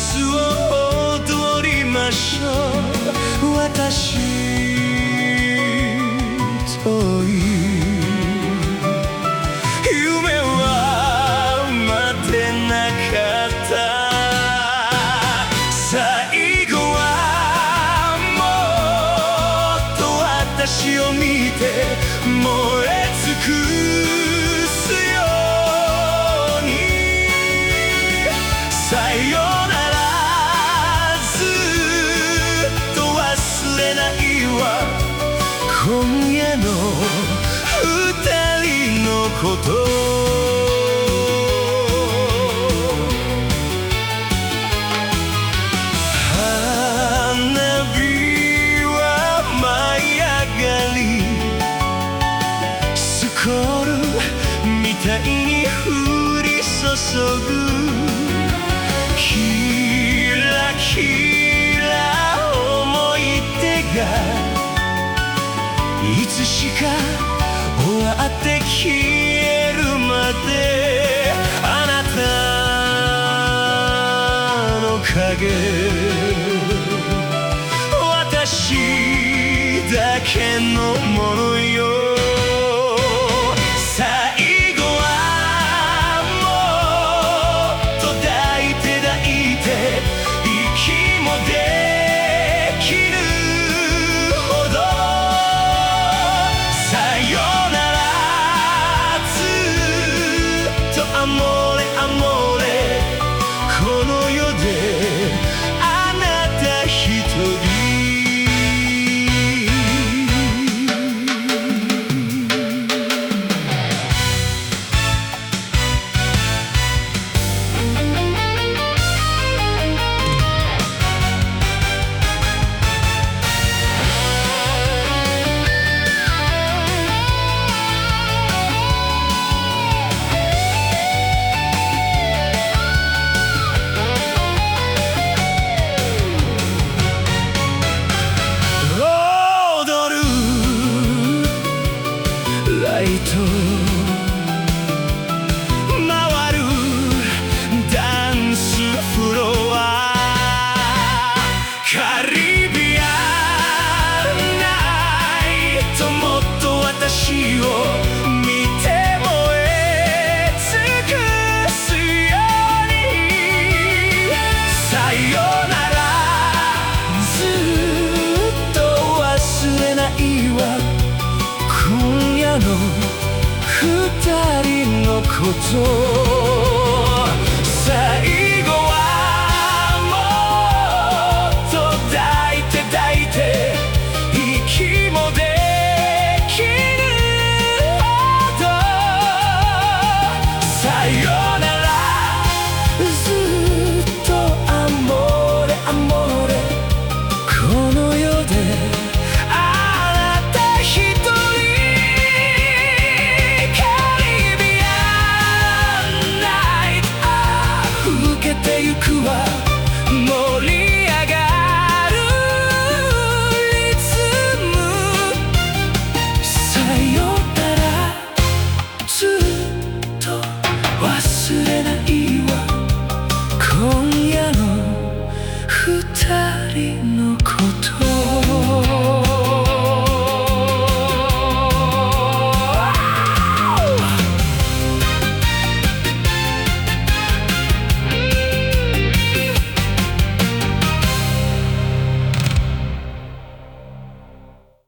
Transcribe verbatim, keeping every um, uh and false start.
スを踊りましょう。私とい夢は待てなかった。最後はもっと私を見て燃え尽くすように。さよならずっと忘れないわ、今夜の二人のこと。花火は舞い上がり、スコールみたいに降り注ぐ。キラキラ思い出がいつしか終わって消えるまで、あなたの影、私だけのものよ。最後はもっと抱いて抱いて息もできるほど。さよならずっとアモーレアモーレ、この世であなた一人。ライト回るダンスフロア、カリビアンナイト、もっと私を見て燃え尽くすように。さよならずっと忘れないわ、今夜の二人のこと。